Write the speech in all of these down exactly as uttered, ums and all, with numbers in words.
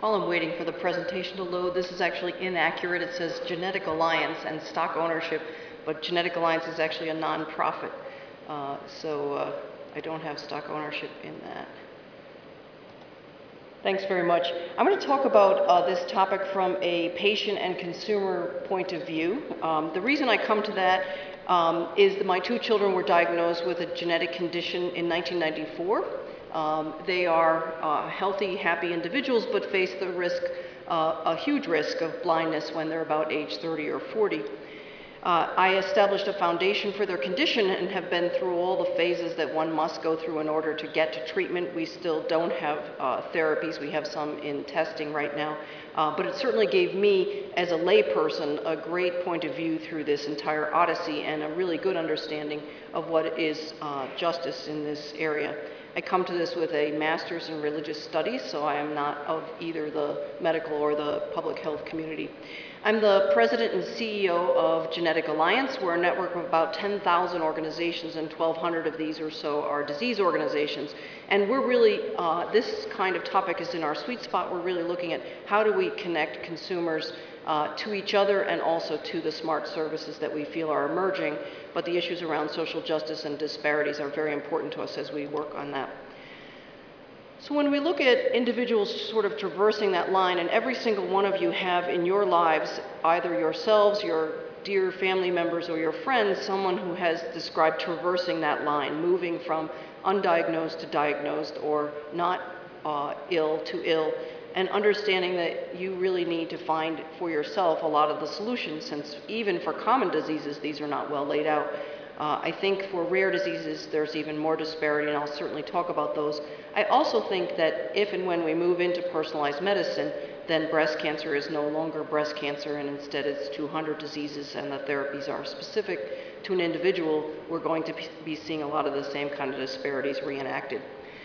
While I'm waiting for the presentation to load, this is actually inaccurate. It says Genetic Alliance and stock ownership, but Genetic Alliance is actually a nonprofit. Uh, so uh, I don't have stock ownership in that. Thanks very much. I'm going to talk about uh, this topic from a patient and consumer point of view. Um, the reason I come to that um, is that my two children were diagnosed with a genetic condition in nineteen ninety-four. Um, they are uh, healthy, happy individuals, but face the risk, uh, a huge risk of blindness when they're about age thirty or forty. Uh, I established a foundation for their condition and have been through all the phases that one must go through in order to get to treatment. We still don't have uh, therapies. We have some in testing right now. Uh, but it certainly gave me, as a layperson, a great point of view through this entire odyssey and a really good understanding of what is uh, justice in this area. I come to this with a master's in religious studies, so I am not of either the medical or the public health community. I'm the president and C E O of Genetic Alliance. We're a network of about ten thousand organizations, and twelve hundred of these or so are disease organizations. And we're really, uh, this kind of topic is in our sweet spot. We're really looking at how do we connect consumers uh, to each other and also to the smart services that we feel are emerging. But the issues around social justice and disparities are very important to us as we work on that. So when we look at individuals sort of traversing that line, and every single one of you have in your lives, either yourselves, your dear family members, or your friends, someone who has described traversing that line, moving from undiagnosed to diagnosed, or not uh, ill to ill, and understanding that you really need to find for yourself a lot of the solutions, since even for common diseases, these are not well laid out. Uh, I think for rare diseases, there's even more disparity, and I'll certainly talk about those. I also think that if and when we move into personalized medicine, then breast cancer is no longer breast cancer, and instead it's two hundred diseases, and the therapies are specific to an individual. We're going to be seeing a lot of the same kind of disparities reenacted.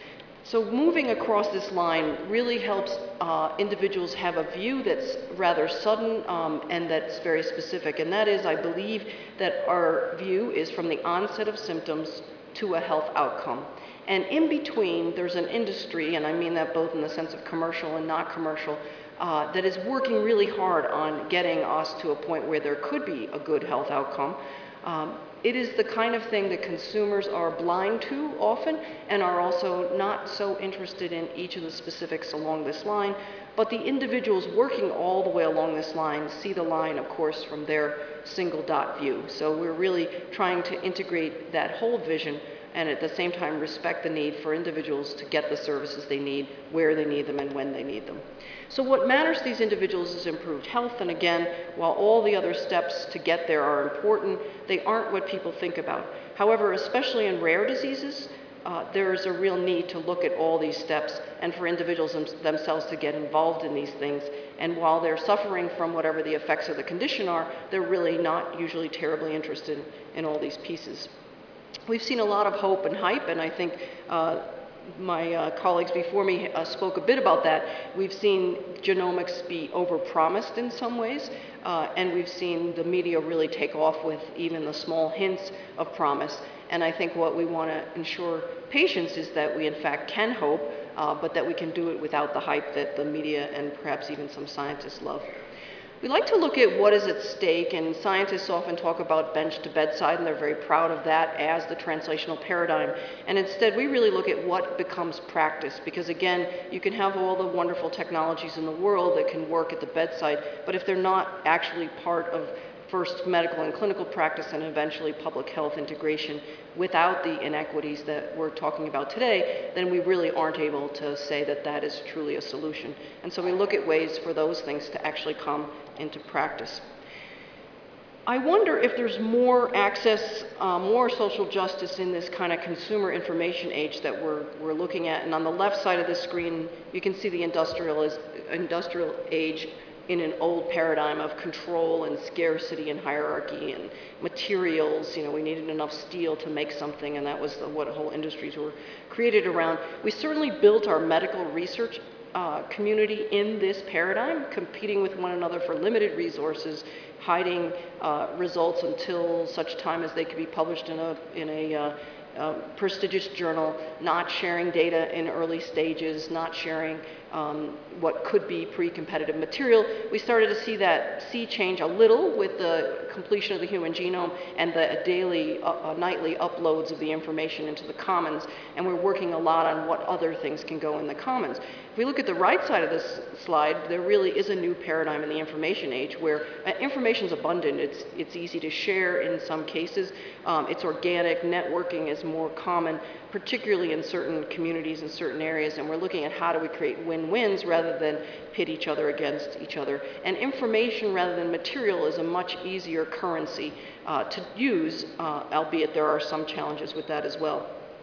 So moving across this line really helps uh, individuals have a view that's rather sudden um, and that's very specific. And that is, I believe, that our view is from the onset of symptoms to a health outcome. And in between, there's an industry, and I mean that both in the sense of commercial and not commercial, uh, that is working really hard on getting us to a point where there could be a good health outcome. Um, It is the kind of thing that consumers are blind to often and are also not so interested in each of the specifics along this line. But the individuals working all the way along this line see the line, of course, from their single dot view. So we're really trying to integrate that whole vision and at the same time respect the need for individuals to get the services they need, where they need them, and when they need them. So what matters to these individuals is improved health, and again, while all the other steps to get there are important, they aren't what people think about. However, especially in rare diseases, uh, there is a real need to look at all these steps and for individuals them themselves to get involved in these things. And while they're suffering from whatever the effects of the condition are, they're really not usually terribly interested in all these pieces. We've seen a lot of hope and hype, and I think uh, my uh, colleagues before me uh, spoke a bit about that. We've seen genomics be overpromised in some ways, uh, and we've seen the media really take off with even the small hints of promise. And I think what we want to ensure patients is that we in fact can hope, uh, but that we can do it without the hype that the media and perhaps even some scientists love. We like to look at what is at stake, and scientists often talk about bench to bedside, and they're very proud of that as the translational paradigm. And instead, we really look at what becomes practice, because again, you can have all the wonderful technologies in the world that can work at the bedside, but if they're not actually part of first medical and clinical practice and eventually public health integration without the inequities that we're talking about today, then we really aren't able to say that that is truly a solution. And so we look at ways for those things to actually come into practice. I wonder if there's more access, uh, more social justice in this kind of consumer information age that we're, we're looking at. And on the left side of the screen, you can see the industrial, industrial age in an old paradigm of control and scarcity and hierarchy and materials. You know, we needed enough steel to make something, and that was the, what whole industries were created around. We certainly built our medical research uh, community in this paradigm, competing with one another for limited resources, hiding uh, results until such time as they could be published in a, in a uh, uh, prestigious journal, not sharing data in early stages, not sharing um, what could be pre-competitive material. We started to see that sea change a little with the completion of the human genome and the daily, uh, uh, nightly uploads of the information into the commons, and we're working a lot on what other things can go in the commons. If we look at the right side of this slide, there really is a new paradigm in the information age where uh, information is abundant. It's, it's easy to share in some cases. Um, it's organic. Networking is more common, particularly in certain communities and certain areas, and we're looking at how do we create win-wins rather than pit each other against each other. And information rather than material is a much easier currency uh, to use, uh, albeit there are some challenges with that as well.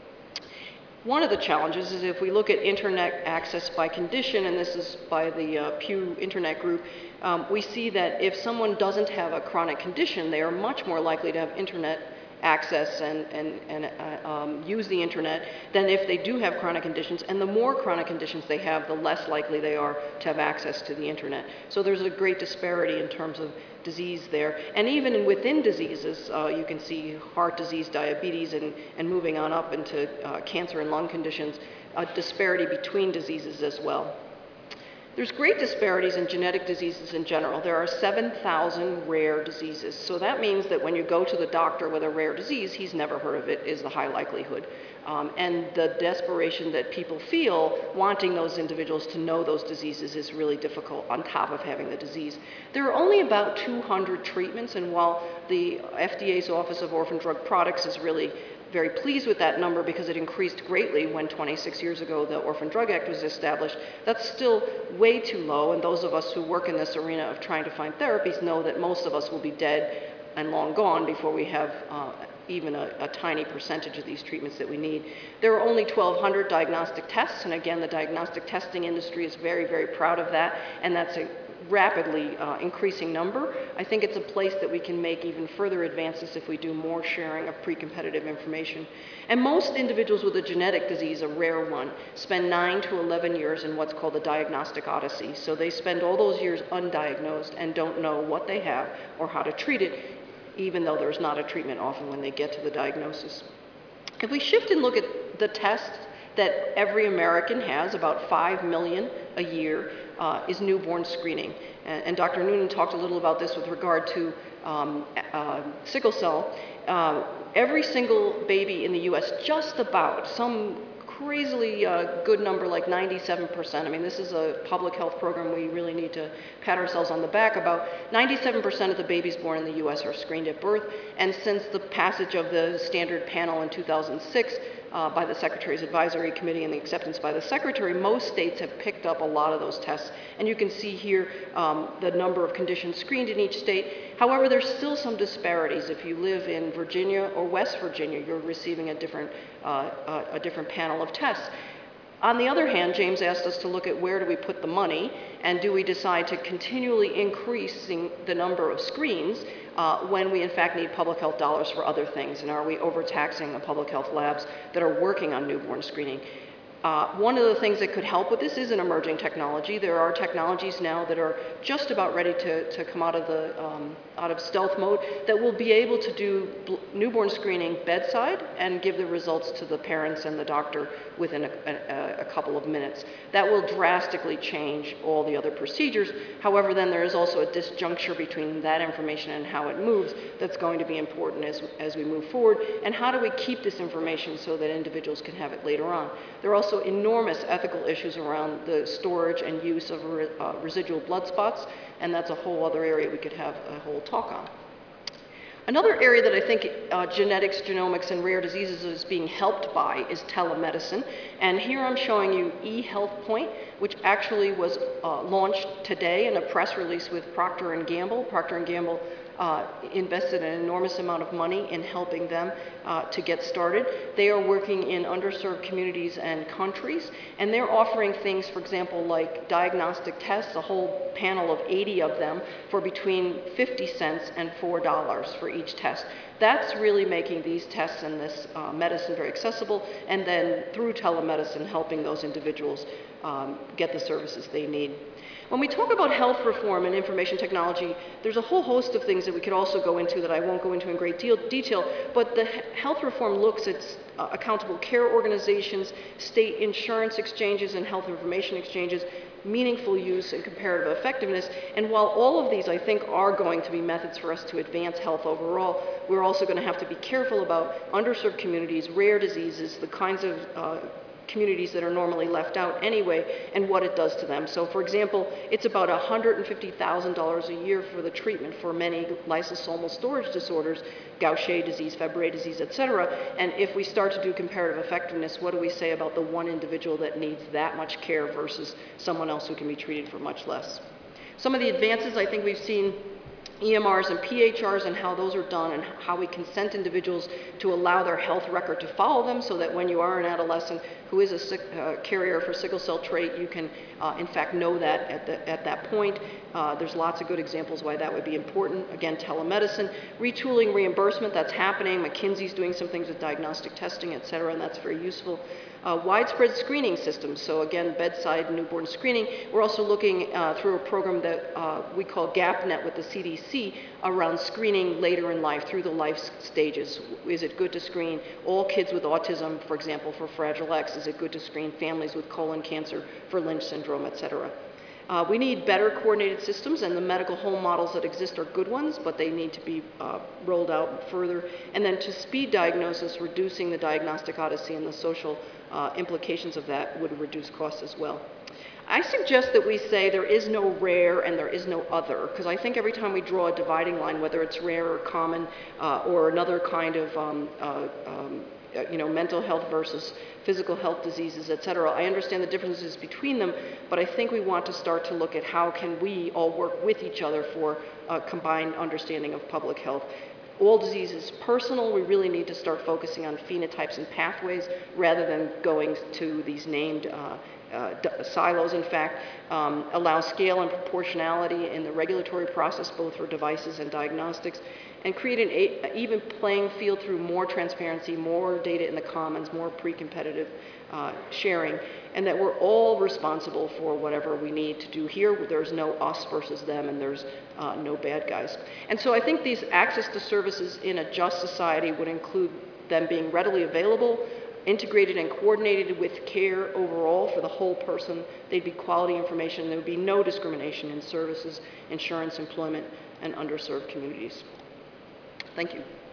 One of the challenges is if we look at internet access by condition, and this is by the uh, Pew Internet Group, um, we see that if someone doesn't have a chronic condition, they are much more likely to have internet access and, and, and uh, um, use the internet than if they do have chronic conditions. And the more chronic conditions they have, the less likely they are to have access to the internet. So there's a great disparity in terms of disease there. And even within diseases, uh, you can see heart disease, diabetes, and, and moving on up into uh, cancer and lung conditions, a disparity between diseases as well. There's great disparities in genetic diseases in general. There are seven thousand rare diseases. So that means that when you go to the doctor with a rare disease, he's never heard of it, is the high likelihood. Um, and the desperation that people feel wanting those individuals to know those diseases is really difficult on top of having the disease. There are only about two hundred treatments, and while the F D A's Office of Orphan Drug Products is really very pleased with that number because it increased greatly when twenty-six years ago the Orphan Drug Act was established, that's still way too low, and those of us who work in this arena of trying to find therapies know that most of us will be dead and long gone before we have uh, even a, a tiny percentage of these treatments that we need. There are only twelve hundred diagnostic tests, and again, the diagnostic testing industry is very, very proud of that, and that's a rapidly uh, increasing number. I think it's a place that we can make even further advances if we do more sharing of pre-competitive information. And most individuals with a genetic disease, a rare one, spend nine to eleven years in what's called the diagnostic odyssey. So they spend all those years undiagnosed and don't know what they have or how to treat it, even though there's not a treatment often when they get to the diagnosis. If we shift and look at the tests that every American has, about five million a year, uh, is newborn screening. And, and Doctor Noonan talked a little about this with regard to um, uh, sickle cell. Uh, every single baby in the U S, just about, some crazily uh, good number like ninety-seven percent. I mean, this is a public health program we really need to pat ourselves on the back about. ninety-seven percent of the babies born in the U S are screened at birth, and since the passage of the standard panel in two thousand six, Uh, by the Secretary's Advisory Committee and the acceptance by the Secretary, most states have picked up a lot of those tests. And you can see here um, the number of conditions screened in each state. However, there's still some disparities. If you live in Virginia or West Virginia, you're receiving a different, uh, uh, a different panel of tests. On the other hand, James asked us to look at where do we put the money, and do we decide to continually increasing the number of screens uh, when we in fact need public health dollars for other things, and are we overtaxing the public health labs that are working on newborn screening? Uh, one of the things that could help with this is an emerging technology. There are technologies now that are just about ready to, to come out of the um, out of stealth mode that will be able to do newborn screening bedside and give the results to the parents and the doctor within a, a, a couple of minutes. That will drastically change all the other procedures. However, then there is also a disjuncture between that information and how it moves that's going to be important as, as we move forward. And how do we keep this information so that individuals can have it later on? There are also enormous ethical issues around the storage and use of re, uh, residual blood spots, and that's a whole other area we could have a whole talk on. Another area that I think uh, genetics, genomics, and rare diseases is being helped by is telemedicine. And here I'm showing you eHealthPoint, which actually was uh, launched today in a press release with Procter and Gamble. Procter and Gamble uh, invested an enormous amount of money in helping them uh, to get started. They are working in underserved communities and countries, and they're offering things, for example, like diagnostic tests, a whole panel of eighty of them for between fifty cents and four dollars for each test. That's really making these tests and this uh, medicine very accessible, and then through telemedicine helping those individuals um, get the services they need. When we talk about health reform and information technology, there's a whole host of things that we could also go into that I won't go into in great deal, detail, but the health reform looks at uh, accountable care organizations, state insurance exchanges and health information exchanges, meaningful use and comparative effectiveness. And while all of these, I think, are going to be methods for us to advance health overall, we're also going to have to be careful about underserved communities, rare diseases, the kinds of uh, communities that are normally left out anyway, and what it does to them. So for example, it's about one hundred fifty thousand dollars a year for the treatment for many lysosomal storage disorders, Gaucher disease, Fabry disease, et cetera. And if we start to do comparative effectiveness, what do we say about the one individual that needs that much care versus someone else who can be treated for much less? Some of the advances I think we've seen, E M Rs and P H Rs and how those are done and how we consent individuals to allow their health record to follow them so that when you are an adolescent who is a sick, uh, carrier for sickle cell trait, you can uh, in fact know that at, the, at that point. Uh, there's lots of good examples why that would be important. Again, telemedicine, retooling reimbursement, that's happening. McKinsey's doing some things with diagnostic testing, et cetera, and that's very useful. Uh, widespread screening systems, so again, bedside newborn screening. We're also looking uh, through a program that uh, we call GapNet with the C D C around screening later in life, through the life stages. Is it good to screen all kids with autism, for example, for Fragile X? Is it good to screen families with colon cancer for Lynch syndrome, et cetera? Uh, we need better coordinated systems, and the medical home models that exist are good ones, but they need to be uh, rolled out further. And then to speed diagnosis, reducing the diagnostic odyssey and the social uh, implications of that would reduce costs as well. I suggest that we say there is no rare and there is no other, because I think every time we draw a dividing line, whether it's rare or common uh, or another kind of um, uh, um, you know, mental health versus physical health diseases, et cetera. I understand the differences between them, but I think we want to start to look at how can we all work with each other for a combined understanding of public health. All disease is personal. We really need to start focusing on phenotypes and pathways rather than going to these named uh, Uh, silos, in fact, um, allow scale and proportionality in the regulatory process, both for devices and diagnostics, and create an a even playing field through more transparency, more data in the commons, more pre-competitive uh, sharing, and that we're all responsible for whatever we need to do here. There's no us versus them, and there's uh, no bad guys. And so I think these access to services in a just society would include them being readily available, integrated and coordinated with care overall for the whole person. They'd be quality information. There would be no discrimination in services, insurance, employment, and underserved communities. Thank you.